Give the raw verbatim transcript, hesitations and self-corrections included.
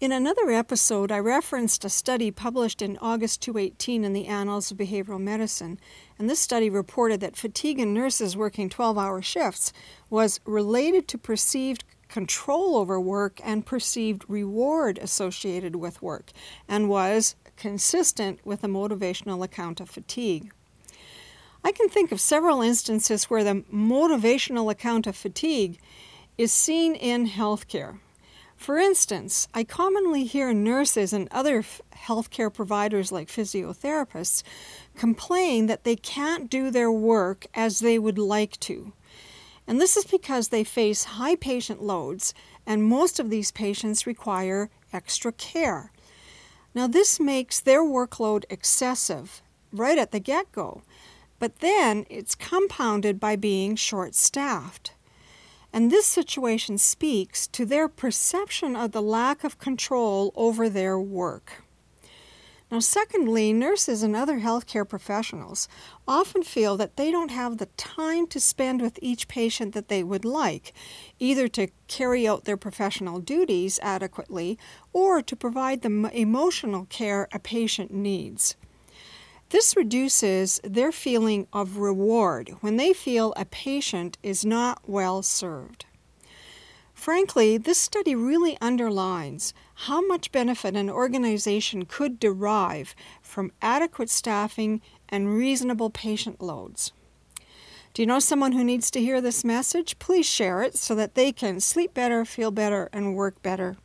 In another episode, I referenced a study published in August twenty eighteen in the Annals of Behavioral Medicine, and this study reported that fatigue in nurses working twelve-hour shifts was related to perceived control over work and perceived reward associated with work, and was consistent with a motivational account of fatigue. I can think of several instances where the motivational account of fatigue is seen in healthcare. For instance, I commonly hear nurses and other healthcare providers like physiotherapists complain that they can't do their work as they would like to. And this is because they face high patient loads, and most of these patients require extra care. Now, this makes their workload excessive right at the get-go, but then it's compounded by being short-staffed. And this situation speaks to their perception of the lack of control over their work. Now, secondly, nurses and other healthcare professionals often feel that they don't have the time to spend with each patient that they would like, either to carry out their professional duties adequately or to provide the emotional care a patient needs. This reduces their feeling of reward when they feel a patient is not well served. Frankly, this study really underlines how much benefit an organization could derive from adequate staffing and reasonable patient loads. Do you know someone who needs to hear this message? Please share it so that they can sleep better, feel better, and work better.